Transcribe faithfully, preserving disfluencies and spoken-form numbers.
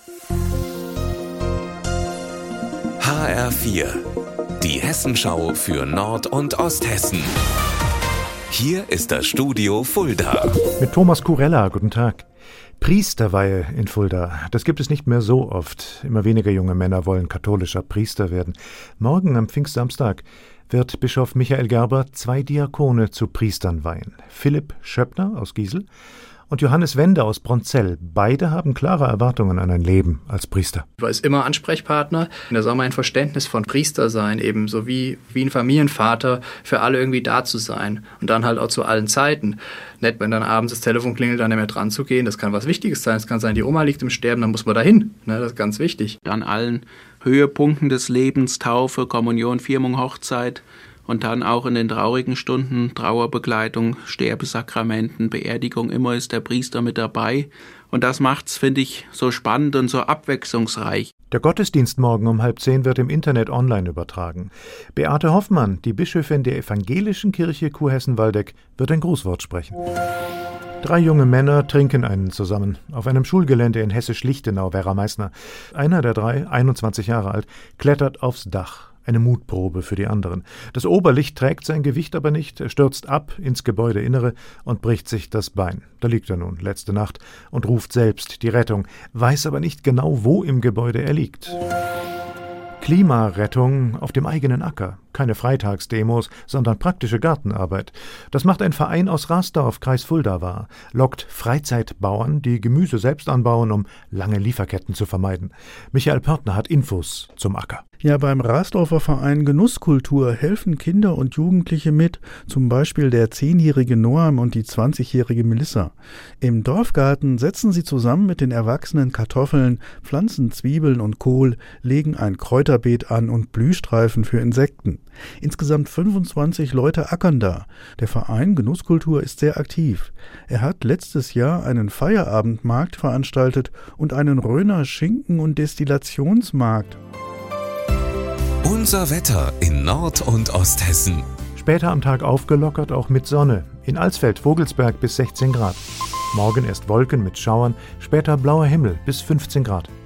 H R vier, die Hessenschau für Nord- und Osthessen. Hier ist das Studio Fulda. Mit Thomas Kurella, guten Tag. Priesterweihe in Fulda, das gibt es nicht mehr so oft. Immer weniger junge Männer wollen katholischer Priester werden. Morgen am Pfingstsamstag wird Bischof Michael Gerber zwei Diakone zu Priestern weihen. Philipp Schöppner aus Giesel und Johannes Wende aus Bronzell. Beide haben klare Erwartungen an ein Leben als Priester. Ich war immer Ansprechpartner. Das soll mein Verständnis von Priester sein, eben so wie, wie ein Familienvater für alle irgendwie da zu sein. Und dann halt auch zu allen Zeiten. Nicht, wenn dann abends das Telefon klingelt, dann nicht mehr dran zu gehen. Das kann was Wichtiges sein. Es kann sein, die Oma liegt im Sterben, dann muss man dahin. Ne, das ist ganz wichtig. An allen Höhepunkten des Lebens, Taufe, Kommunion, Firmung, Hochzeit. Und dann auch in den traurigen Stunden, Trauerbegleitung, Sterbesakramenten, Beerdigung, immer ist der Priester mit dabei. Und das macht's, finde ich, so spannend und so abwechslungsreich. Der Gottesdienst morgen um halb zehn wird im Internet online übertragen. Beate Hoffmann, die Bischöfin der evangelischen Kirche Kurhessen-Waldeck, wird ein Grußwort sprechen. Drei junge Männer trinken einen zusammen auf einem Schulgelände in Hessisch-Lichtenau, Werra-Meißner. Einer der drei, einundzwanzig Jahre alt, klettert aufs Dach. Eine Mutprobe für die anderen. Das Oberlicht trägt sein Gewicht aber nicht. Er stürzt ab ins Gebäudeinnere und bricht sich das Bein. Da liegt er nun, letzte Nacht, und ruft selbst die Rettung, weiß aber nicht genau, wo im Gebäude er liegt. Klimarettung auf dem eigenen Acker. Keine Freitagsdemos, sondern praktische Gartenarbeit. Das macht ein Verein aus Rasdorf, Kreis Fulda wahr. Lockt Freizeitbauern, die Gemüse selbst anbauen, um lange Lieferketten zu vermeiden. Michael Pörtner hat Infos zum Acker. Ja, beim Rasdorfer Verein Genusskultur helfen Kinder und Jugendliche mit, zum Beispiel der zehnjährige Noam und die zwanzigjährige Melissa. Im Dorfgarten setzen sie zusammen mit den Erwachsenen Kartoffeln, pflanzen Zwiebeln und Kohl, legen ein Kräuterbeet an und Blühstreifen für Insekten. Insgesamt fünfundzwanzig Leute ackern da. Der Verein Genusskultur ist sehr aktiv. Er hat letztes Jahr einen Feierabendmarkt veranstaltet und einen Röner Schinken- und Destillationsmarkt. Unser Wetter in Nord- und Osthessen. Später am Tag aufgelockert, auch mit Sonne. In Alsfeld-Vogelsberg bis sechzehn Grad. Morgen erst Wolken mit Schauern, später blauer Himmel bis fünfzehn Grad.